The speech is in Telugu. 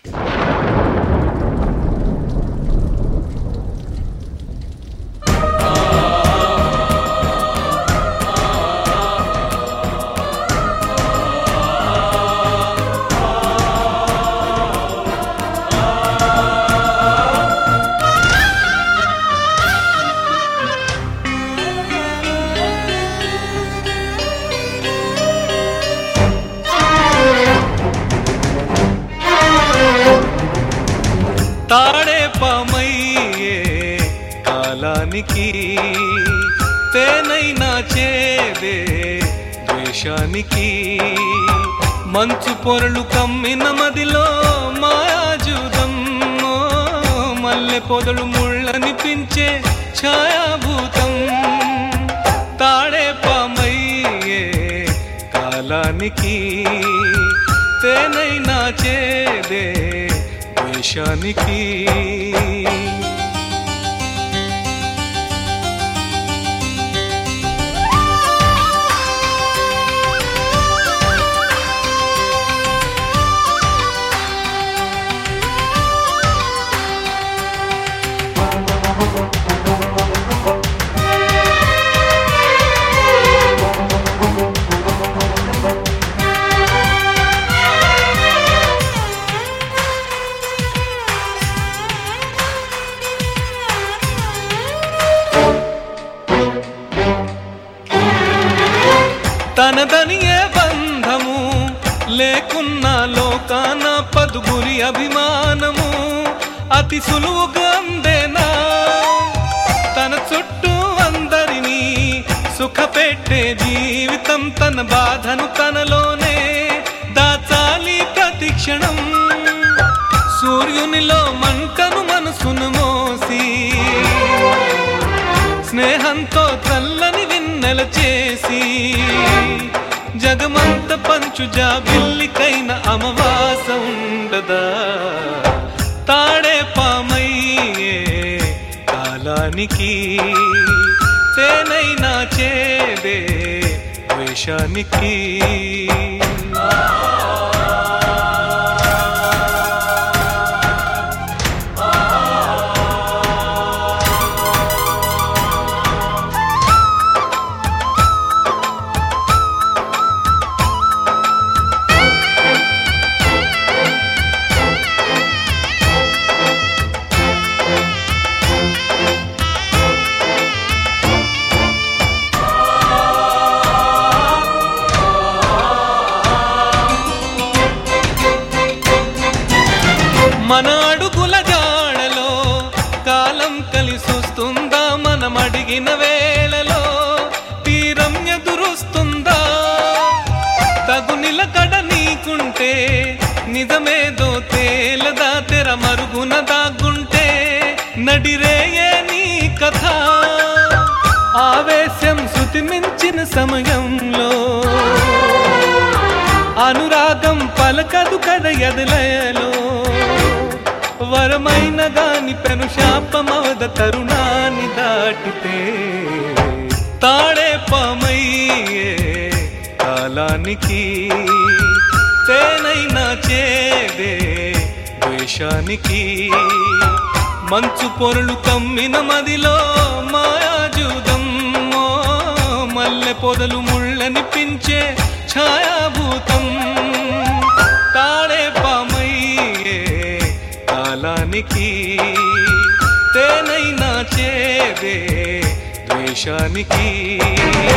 తాడే పామయ్యే కాలానికి తేనైనా చేదే ద్వేషానికి మంచు పొరలు కమ్మిన మదిలో మాయాజూదం మల్లె పొదలు ముళ్ళనిపించే ఛాయాభూతం తాడే పామయ్యే కాలానికి తేనైనా చేదే ద్వేషానికి తనదనియే బంధము లేకున్న లోకాన పదుగురి అభిమానము అతి సులువుగా అందేనా తన చుట్టూ అందరినీ సుఖపెట్టే జీవితం తన బాధను తనలోనే దాచాలి ప్రతిక్షణం సూర్యునిలో మంటను మనసును మోసి స్నేహంతో చల్లని వెన్నెల చేసి జగమంత పంచు జాబిల్లికైన అమవాస ఉండదా తాడే పామయ్యే కాలానికి తేనైనా చేదే ద్వేషానికి మన అడుగుల జాడలో కాలం కలిసొస్తుందా మనం అడిగిన వేళలో తీరం ఎదురొస్తుందా తగు నిలకడ నీకుంటే నిజమేదో తేలదా తెర మరుగున దాగుంటే నడిరేయే నీ కథ ఆవేశం శృతి మించిన సమయంలో అనురాగం పలకదు కద ఎదలయలో వరమైన గాని పెను శాపమవద తరుణాన్ని దాటితే తాడే పామయ్యే కాలానికి తేనైనా చేదే ద్వేషానికి మంచు పొరలు కమ్మిన మదిలో మాయాజూదం మల్లె పొదలు ముళ్ళనిపించే ఛాయాభూతం తాడే పామయ్యే కాలానికి తేనైనా చేదే ద్వేషానికి